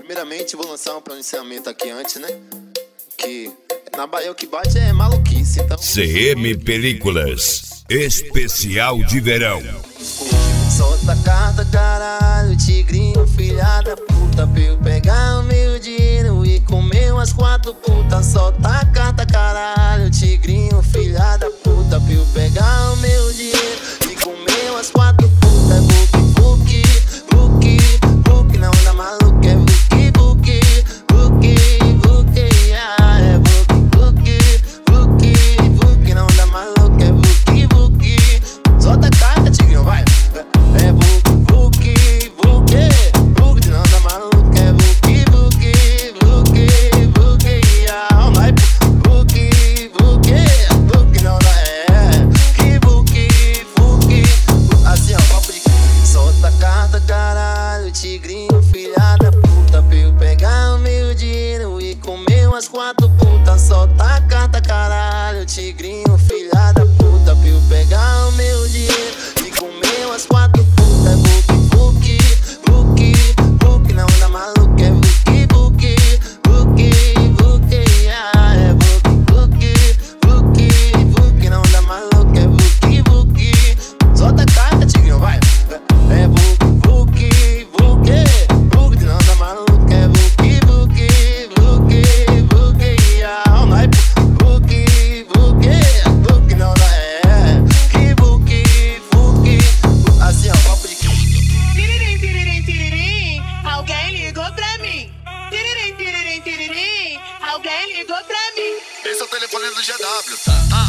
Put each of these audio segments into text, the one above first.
Primeiramente, vou lançar um pronunciamento aqui antes, né? Que na Bahia o que bate é maluquice, então... CM Películas, especial de verão. Solta a carta, caralho, tigrinho, filha da puta, pra eu pegar o meu dinheiro e comer umas 4 putas. Solta a carta, caralho, tigrinho, filha da puta, pra eu pegar o meu dinheiro e comer umas 4 putas. Buki, buki, buki, não dá maluco, é buki, buki, buki, buki, é buki, buki, buki, buki, não dá maluco, é buki, buki. Solta a carta, tigrinho, vai. É buki, buki, buki, não dá maluco, é buki, buki, buki, buki, vai. Buki, buki, buki, não dá, que buki, buki. Assim, ó, papo de... Solta a carta, caralho, tigrinho, filha da puta, pra eu pegar o meu dinheiro e comer umas 4 putas. Solta a carta, caralho, tigrinho, filha da puta, pra eu pegar o meu dinheiro e comer umas 4 putas. Buki, buki, buki, não dá maluco, é buki, buki, buki, buki, é buki, buki, buki, não dá maluco, é buki, buki. Solta a carta, tigrinho, vai. É buki, buki, buki, não dá maluco, é buki, buki, buki, buki, vai. Buki, buki, buki, não dá, que buki, buki. Assim, ó, papo de... Tiririm, tiririm, tiririm, alguém ligou pra mim. Tiririm, tiririm, tiririm, alguém ligou pra mim. Esse é o telefone do GW.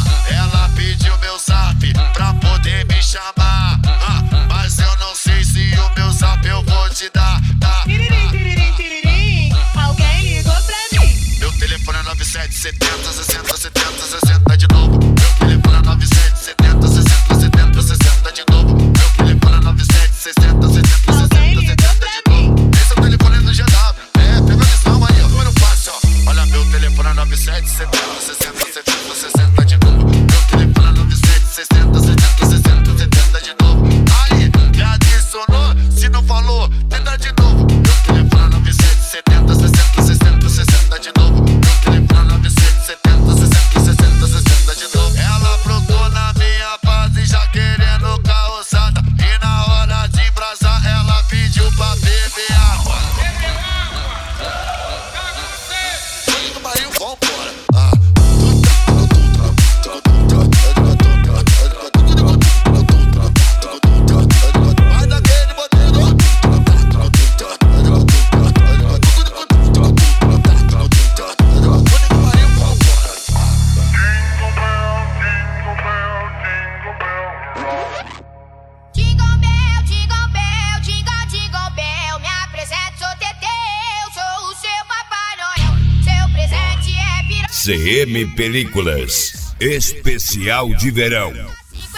Ela pediu meu zap pra poder me chamar. Mas eu não sei se o meu zap eu vou te dar. Tiririm, tiririm, tiririm, alguém ligou pra mim. Meu telefone é 9770 60 70 60 de novo. Meu telefone é 9770 60 70 60 de novo. Meu telefone é 9760 60 60 70 de novo. Esse é o telefone do GW. Pega a lição aí, ó. Número fácil, ó. Olha, meu telefone é 9770 60 70 60 de novo. Meu telefone é 9760 70 60 70 de novo. Aí, já adicionou? Se não falou, tenta de novo. Meu telefone é 9770 60 60 60 de novo. Meu telefone é 9770 60 60 60 de novo. Ela brotou na minha base já querendo carroçada. E na hora de brasar ela pediu pra beber água. Foi do barril, vambora. Vai daquele modelo. Jingle bell, jingle bell, jingle, jingle bell. Me apresento, sou Teteu, sou o seu Papai Noel. Seu presente é piroca. CM Películas, especial de verão. 50%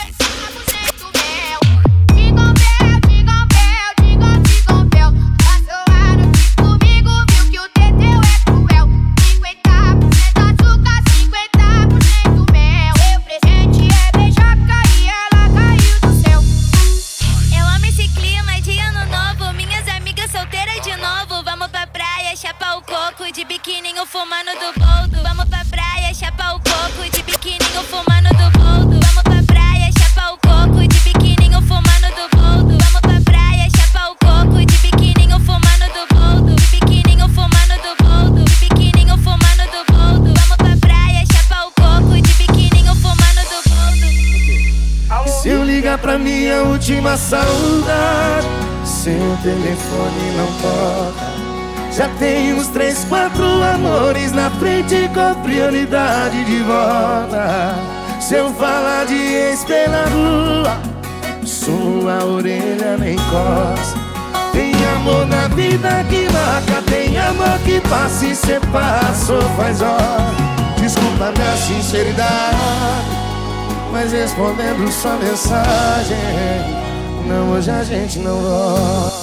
mel. Jingle bell, jingle bell, jingle, jingle bell. Passou ano comigo, viu que o Teteu é cruel. 50% açúcar, 50% mel. Seu presente é beijoca e ela caiu do céu. Eu amo esse clima de ano novo. Minhas amigas solteiras de novo. Vamos pra praia, chapar o coco. De biquininho fumando do boldo. Vamos pra praia, chapar o coco. De biquininho fumando do boldo. Vamos pra praia, chapar o coco. De biquininho fumando do boldo. Vamos pra praia, chapar o coco. De biquininho fumando do boldo. De biquininho fumando do boldo. De biquininho fumando do boldo. Vamos pra praia, chapar o coco. De biquininho fumando do boldo. Se eu ligar pra minha última saudade, seu telefone não toca. Já tem uns 3, 4 amores na frente com prioridade de volta. Se eu falar de ex pela rua, sua orelha nem coça. Tem amor na vida que marca, tem amor que passa e cê passou faz hora. Desculpa minha sinceridade, mas respondendo sua mensagem, não, hoje a gente não volta.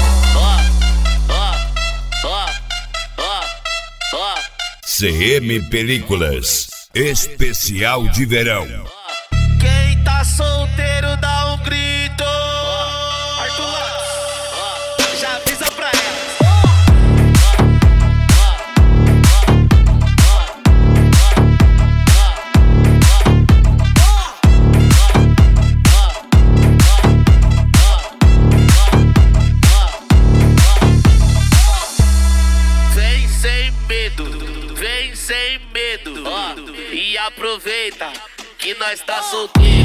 CM Películas, especial de verão. Quem tá solteiro dá um grito. Arthur, já avisa pra ela. aproveita que nós tá solteiro.